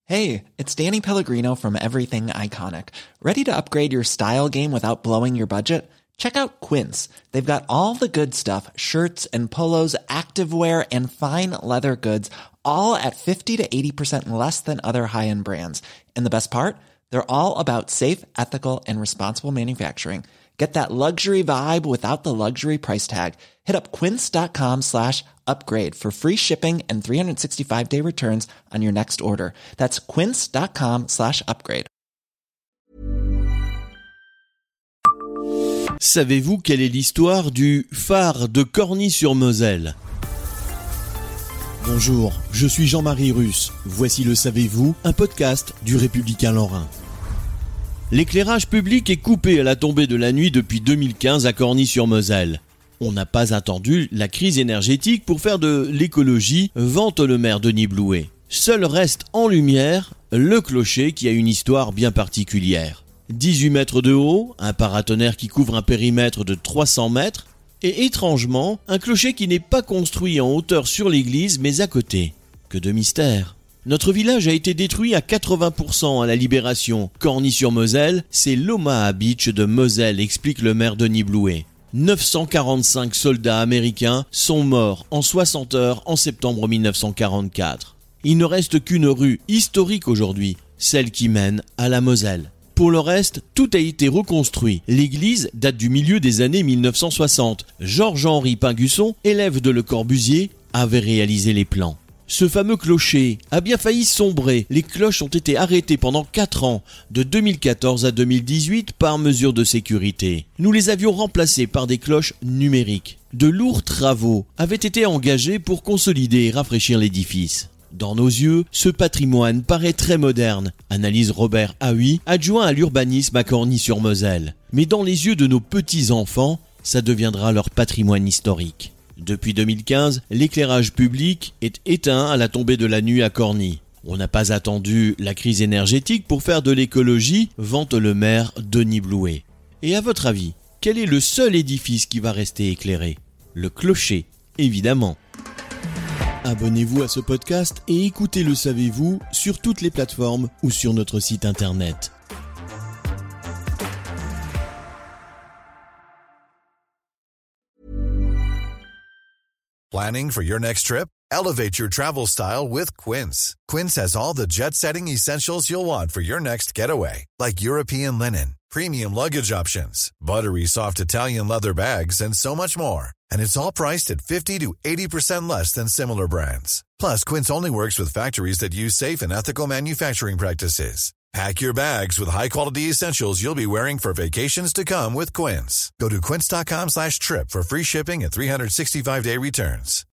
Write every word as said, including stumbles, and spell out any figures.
Hey, it's Danny Pellegrino from Everything Iconic. Ready to upgrade your style game without blowing your budget? Check out Quince. They've got all the good stuff, shirts and polos, activewear, and fine leather goods, all at fifty to eighty percent less than other high-end brands. And the best part? They're all about safe, ethical, and responsible manufacturing. Get that luxury vibe without the luxury price tag. Hit up quince.com slash upgrade for free shipping and three sixty-five day returns on your next order. That's quince.com slash upgrade. Savez-vous quelle est l'histoire du phare de Corny-sur-Moselle ? Bonjour, je suis Jean-Marie Russe. Voici le Savez-vous, un podcast du Républicain Lorrain. L'éclairage public est coupé à la tombée de la nuit depuis deux mille quinze à Corny-sur-Moselle. On n'a pas attendu la crise énergétique pour faire de l'écologie, vante le maire Denis Blouet. Seul reste en lumière le clocher qui a une histoire bien particulière. dix-huit mètres de haut, un paratonnerre qui couvre un périmètre de trois cents mètres, et étrangement, un clocher qui n'est pas construit en hauteur sur l'église mais à côté. Que de mystère. Notre village a été détruit à quatre-vingts pour cent à la Libération. Corny-sur-Moselle, c'est l'Omaha Beach de Moselle, explique le maire Denis Blouet. neuf cent quarante-cinq soldats américains sont morts en soixante heures en septembre mille neuf cent quarante-quatre. Il ne reste qu'une rue historique aujourd'hui, celle qui mène à la Moselle. Pour le reste, tout a été reconstruit. L'église date du milieu des années mille neuf cent soixante. Georges-Henri Pingusson, élève de Le Corbusier, avait réalisé les plans. Ce fameux clocher a bien failli sombrer. Les cloches ont été arrêtées pendant quatre ans, de deux mille quatorze à deux mille dix-huit, par mesure de sécurité. Nous les avions remplacées par des cloches numériques. De lourds travaux avaient été engagés pour consolider et rafraîchir l'édifice. Dans nos yeux, ce patrimoine paraît très moderne, analyse Robert Haüy, adjoint à l'urbanisme à Corny-sur-Moselle. Mais dans les yeux de nos petits-enfants, ça deviendra leur patrimoine historique. Depuis deux mille quinze, l'éclairage public est éteint à la tombée de la nuit à Corny. On n'a pas attendu la crise énergétique pour faire de l'écologie, vante le maire Denis Blouet. Et à votre avis, quel est le seul édifice qui va rester éclairé ? Le clocher, évidemment. Abonnez-vous à ce podcast et écoutez Le Savez-vous sur toutes les plateformes ou sur notre site internet. Planning for your next trip? Elevate your travel style with Quince. Quince has all the jet-setting essentials you'll want for your next getaway, like European linen, premium luggage options, buttery soft Italian leather bags, and so much more. And it's all priced at fifty to eighty percent less than similar brands. Plus, Quince only works with factories that use safe and ethical manufacturing practices. Pack your bags with high-quality essentials you'll be wearing for vacations to come with Quince. Go to quince.com slash trip for free shipping and three sixty-five day returns.